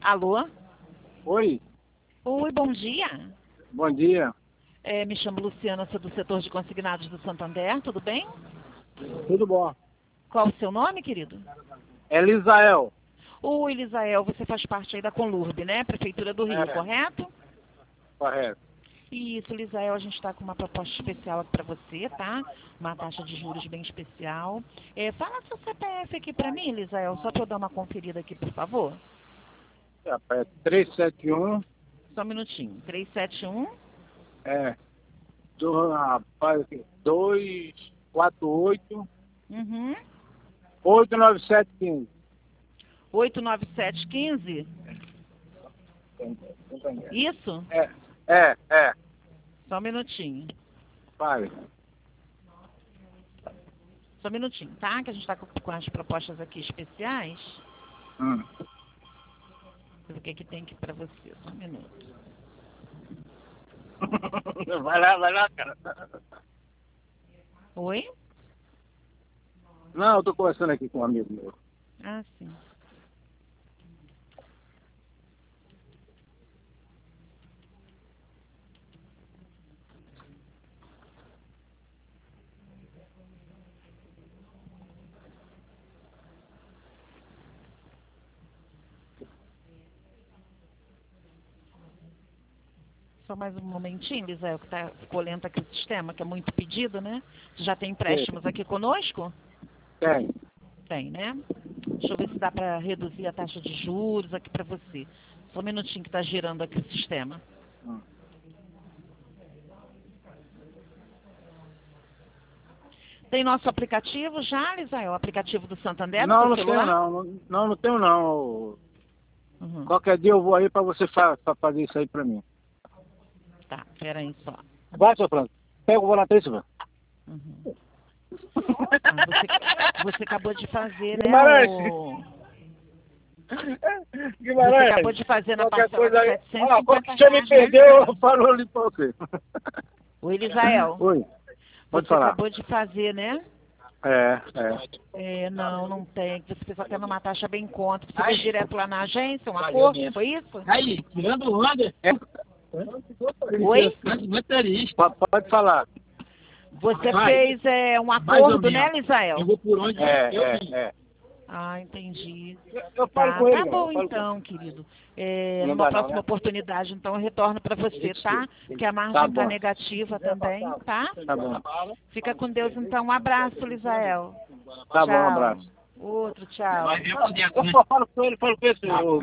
Alô? Oi, Oi, bom dia. bom dia. Me chamo Luciana, sou do setor de consignados do Santander, tudo bem? Tudo bom? Qual o seu nome, querido? Elisael. Oi, Elisael, você faz parte aí da Conlurb, né? Prefeitura do Rio, É. correto? Correto. Isso, Elisael, a gente está com uma proposta especial aqui para você, tá? Uma taxa de juros bem especial. Fala seu CPF aqui para mim, Elisael, só para eu dar uma conferida aqui, por favor. É 371, Só um minutinho. 371. rapaz, 248 Uhum. 89715. 89715. Isso? É. Só um minutinho. Vai. Só um minutinho, tá? Que a gente está com as propostas aqui especiais. O que tem aqui para você? Só um minuto. Vai lá, cara. Oi? Não, eu tô conversando aqui com um amigo meu. Ah, sim. Só mais um momentinho, Lisael, que ficou lento aqui o sistema, que é muito pedido, né? Você já tem empréstimos aqui conosco? Tem. Tem, né? Deixa eu ver se dá para reduzir a taxa de juros aqui para você. Só um minutinho que está girando aqui o sistema. Tem nosso aplicativo já, Lisael? O aplicativo do Santander no Não, seu não tenho celular? não tenho não. Uhum. Qualquer dia eu vou aí pra você fazer isso aí pra mim. Tá, peraí só. Vai, seu Franco. Pega o volante aí, seu Franco. Uhum. Ah, você acabou de fazer, né? Guimarães. Você Guimarães. acabou de fazer na Qualquer parcela coisa de aí. R$750. Quando você me perdeu, eu falo ali pra você. Oi, Elisael. Oi. Pode Você falar. acabou de fazer, né? Não tem. Você fez até numa taxa bem contra. Você fez direto lá na agência, um acordo, foi isso? Aí, tirando onda. Oi? Motorista. Pode falar. Você Vai. fez um Mais ou acordo, né, menos. Elisael? Eu vou por onde eu vim. Ah, entendi. Eu falo com ele, Tá não. bom Eu falo então, querido. Não Numa dá não, próxima né? oportunidade, então, eu retorno para você, tá? Porque a margem Tá tá bom. negativa também, tá? Tá bom. Fica com Deus, então. Um abraço, Lisael. Tá bom, um Tchau. abraço. Outro, tchau. Vai ver poder Eu falo com ele, senhor.